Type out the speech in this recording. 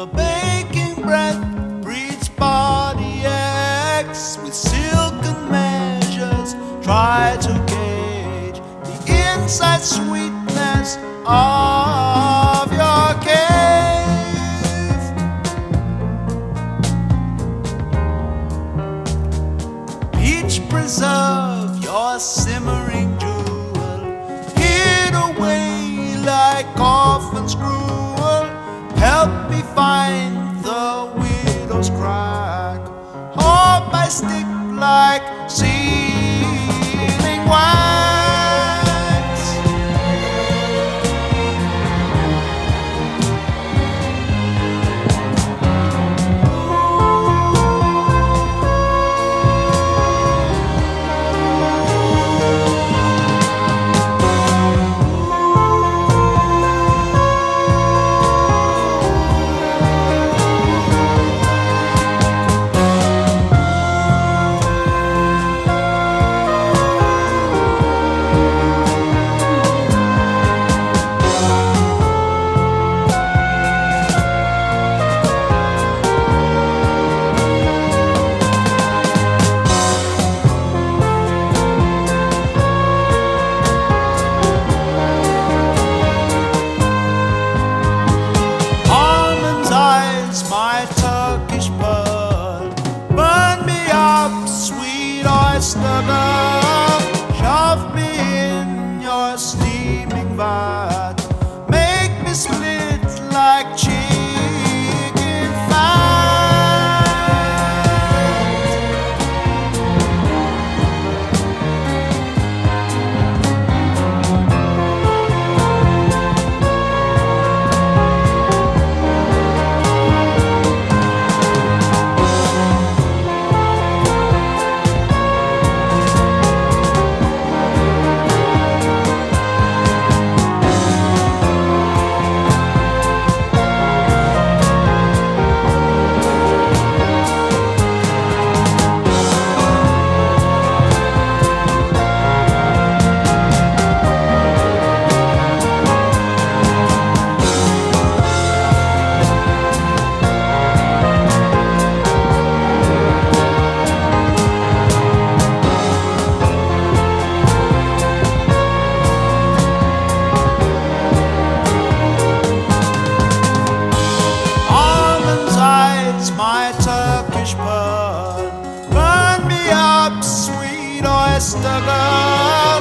The baking breath breeds body aches. With silken measures try to gauge the inside sweetness of your cave. Peach preserve, your simmering jewel, hid away like orphan's gruel. Help me find the widow's crack. Hope I stick like sealing wax. My Turkish pearl, burn me up, sweet oyster girl. Shove me in your steaming vat, make me split like chicken fat. My Turkish pearl, burn me up, sweet oyster girl.